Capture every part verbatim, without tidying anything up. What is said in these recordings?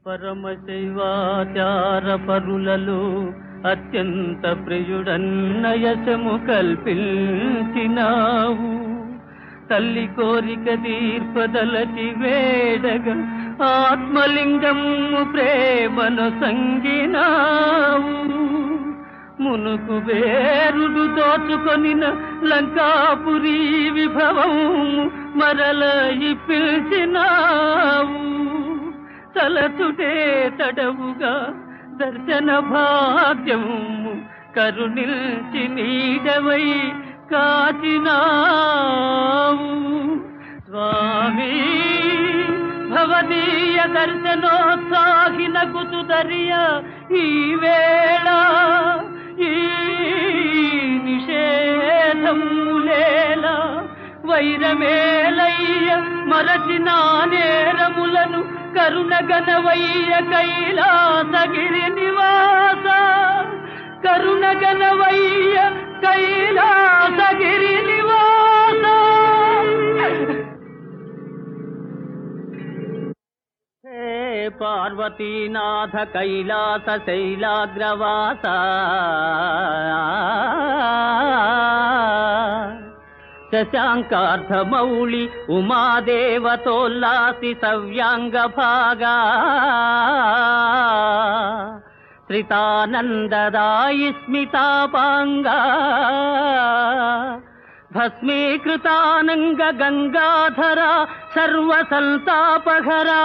పరమశైవాచార పరులలో అత్యంత ప్రియుడన్నయశము కల్పించినావు. తల్లి కోరిక తీర్పదలటి వేడగా ఆత్మలింగము ప్రేమను సంగినావు. మునుకు వేరుడు దోచుకొనిన లంకాపురి విభవము మరల పిలిచినావు. తలచుటే తడవుగా దర్శన భాగ్యము కరుణిల్చి నీడవై కాచినావు. స్వామి భవదీయ దర్శనోత్సాహిన కుతుదరియ ఈ వేళ ఈ నిషేధములేల వైరమేలయ్య మరచిన నేరములను కరుణగనవయ్య కైలాసగిరి నివాస. కరుణగనవయ్య కైలాసగిరి నివాస. హే పార్వతీనాథ కైలాస శైలాగ్రవాస. శశాంకార్ధమౌళి ఉమాదేవతోల్లాసి సవ్యాంగ భాగా. శ్రితానందదాయి స్మితాపాంగా. భస్మీకృతానంగ గంగాధరా సర్వసంతాపహరా.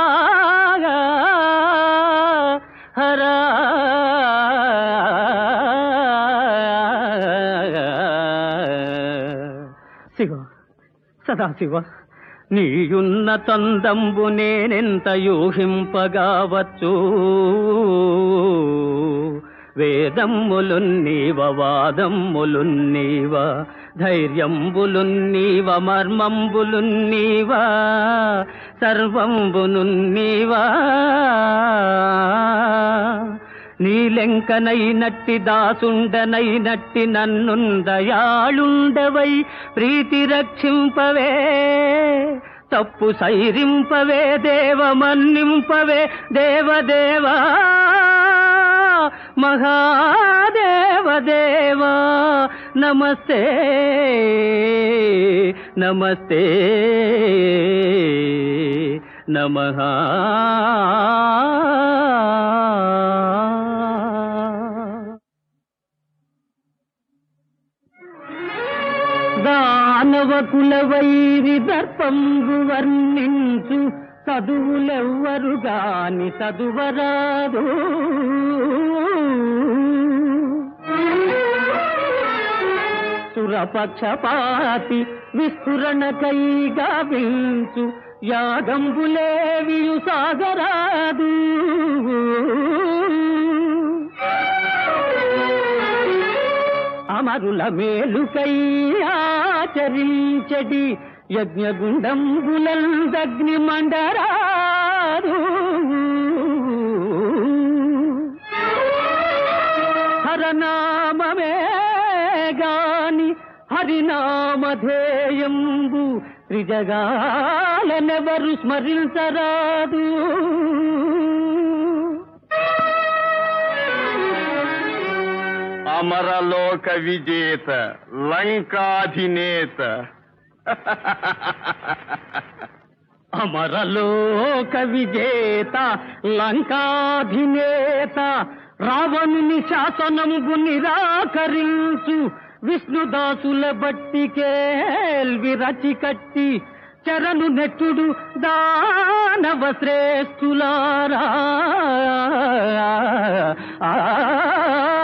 హరా శివ సదాశివ, నీయున్న తందంబు నేనెంత యూహింపగావచ్చు. వేదమ్ములున్నీవ వాదమ్ములున్నీవ ధైర్యంబులున్నీవ మర్మంబులున్నీవ సర్వంబునున్నీవా. నీలెంకనైనట్టి దాసుండనైనట్టి నన్నుందయాళుండవై ప్రీతి రక్షింపవే. తప్పు సైరింపవే దేవ మన్నింపవే దేవదేవా. మహాదేవదేవా నమస్తే నమస్తే నమః. దానవ కుల వైరి దర్పంబు వర్ణించు చదువులెవ్వరు గాని చదువరాదు. సురపక్షపాతి విస్ఫురణకై గావించు యాగంబులేవియు సాగరాదు. అమరుల మేలుకై ఆచరించడి యజ్ఞగుండంబులందగ్ని మండరాదు. హరనామమే గాని హరినామధేయంబు త్రిజగాలనెవరు స్మరించరాదు. అమరలోక విజేత లంకాధినేత. అమరలోక విజేత లంకాధినేత రావణుని శాసనము నిరాకరించు విష్ణుదాసుల బట్టి కేల్వి రచి కట్టి చరణు నెట్టుడు దానవ శ్రేష్ఠులారా.